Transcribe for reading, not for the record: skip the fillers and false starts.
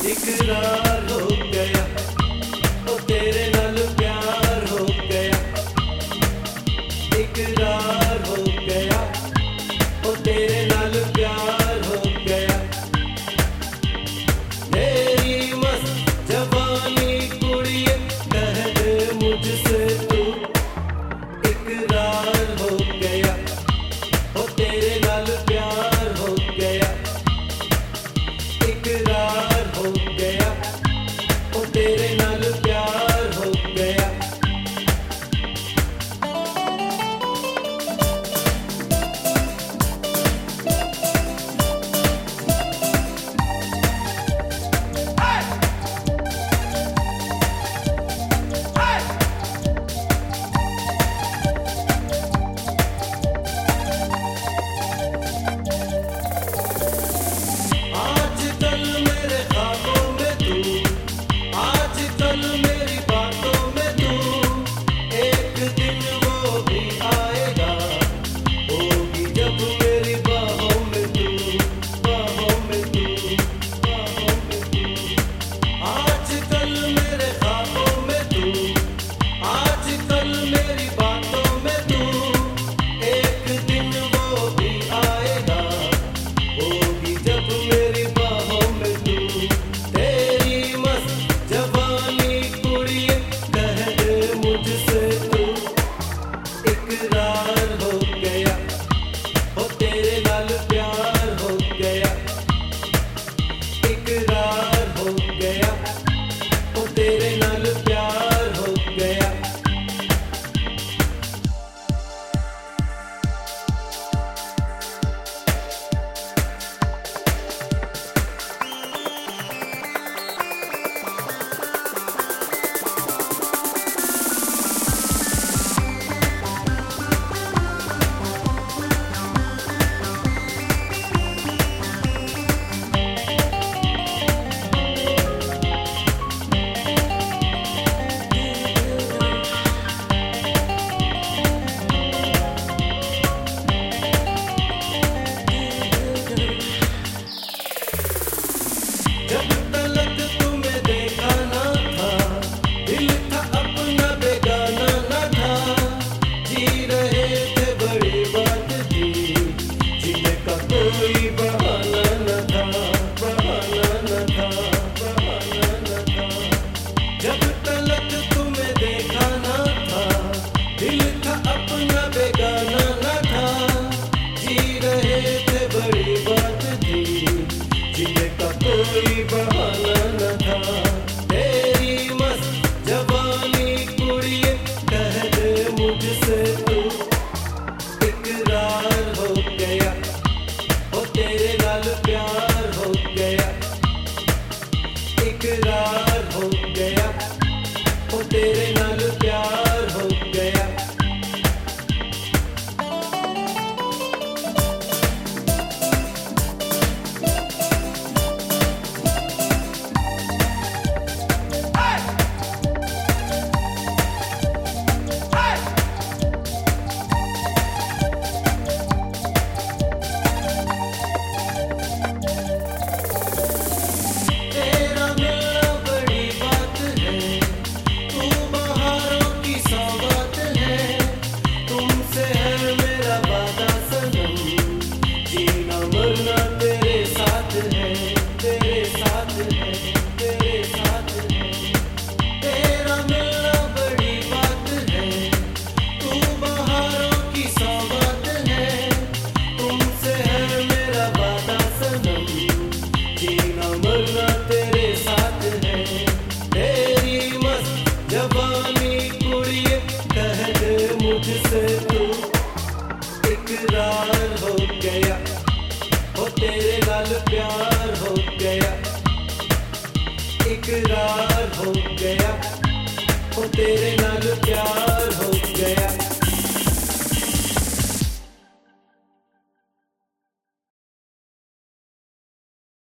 इकरार हो गया, ओ तेरे नाल प्यार हो गया। इकरार हो गया, ओ तेरे नाल प्यार हो गया। तेरी मस्त जवानी कुड़िए कह दे मुझसे तू। इकरार हो गया, ओ तेरे नाल प्यार हो गया। इकरार हो गया, ओ तेरे नाल प्यार हो गया। आजकल मेरे ख्वाबों में तू, आजकल मेरी बातों में तू। एक दिन वो भी आएगा, होगी जब मेरी बाहों में तू, बाहों में तू, बाहों में तू। आजकल मेरे ख्वाबों में तू, आजकल मेरी बातों में तू। एक दिन वो भी आएगा, होगी जब मेरी बाहों में तू। तेरी मस्त जवानी कुड़िए कह दे मुझसे तू। इकरार हो गया, ओ तेरे नाल प्यार हो गया। इकरार हो गया, ओ तेरे नाल प्यार हो गया। जब तलक तुम्हें देखा ना था, दिल था अपना बेगाना ना था। जी रहे थे बड़ी बात थी, जीने का कोई बहाना न था, बहाना न था, बहाना न था। जब तलक तुम्हें देखा ना था, दिल था अपना बेगाना ना था। जी रहे थे बड़ी बात थी, जीने का कोई बहाना न था। तेरी मस्त जवानी कुड़िए कह दे मुझसे तू। इकरार हो गया, ओ तेरे नाल प्यार हो गया। इकरार हो गया, ओ तेरे नाल प्यार हो गया। तेरा मिलना बड़ी बात है, तू बहारों की सौगात है। तुमसे है मेरा वादा सनम, जीना मरना तेरे साथ है, तेरे साथ है, तेरे साथ है। तेरा मिलना बड़ी बात है, तू बहारों की सौगात है। तुमसे है मेरा वादा सनम, जीना मरना तेरे साथ है। तेरी मस्त जवानी कुड़िए कह दे मुझसे तू। इकरार हो गया, ओ तेरे नाल प्यार हो गया। इकरार हो गया, ओ तेरे